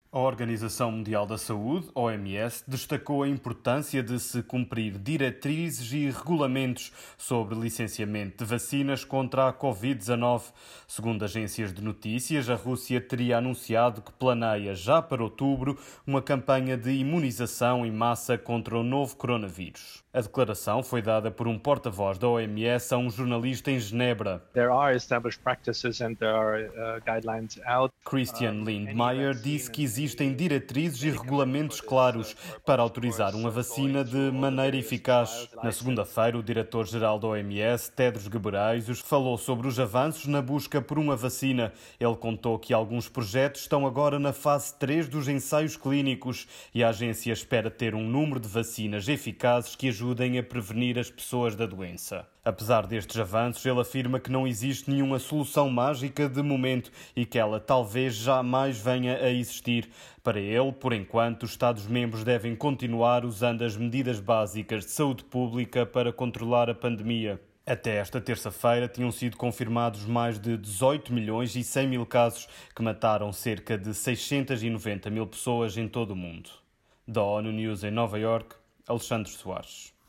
A Organização Mundial da Saúde, OMS, destacou a importância de se cumprir diretrizes e regulamentos sobre licenciamento de vacinas contra a Covid-19. Segundo agências de notícias, a Rússia teria anunciado que planeia já para outubro uma campanha de imunização em massa contra o novo coronavírus. A declaração foi dada por um porta-voz da OMS a um jornalista em Genebra. Christian Lindmeier disse que existem diretrizes e regulamentos claros para autorizar uma vacina de maneira eficaz. Na segunda-feira, o diretor-geral da OMS, Tedros Ghebreyesus, falou sobre os avanços na busca por uma vacina. Ele contou que alguns projetos estão agora na fase 3 dos ensaios clínicos e a agência espera ter um número de vacinas eficazes que ajudem a prevenir as pessoas da doença. Apesar destes avanços, ele afirma que não existe nenhuma solução mágica de momento e que ela talvez jamais venha a existir. Para ele, por enquanto, os Estados-membros devem continuar usando as medidas básicas de saúde pública para controlar a pandemia. Até esta terça-feira tinham sido confirmados mais de 18 milhões e 100 mil casos que mataram cerca de 690 mil pessoas em todo o mundo. Da ONU News em Nova Iorque, Alexandre Soares.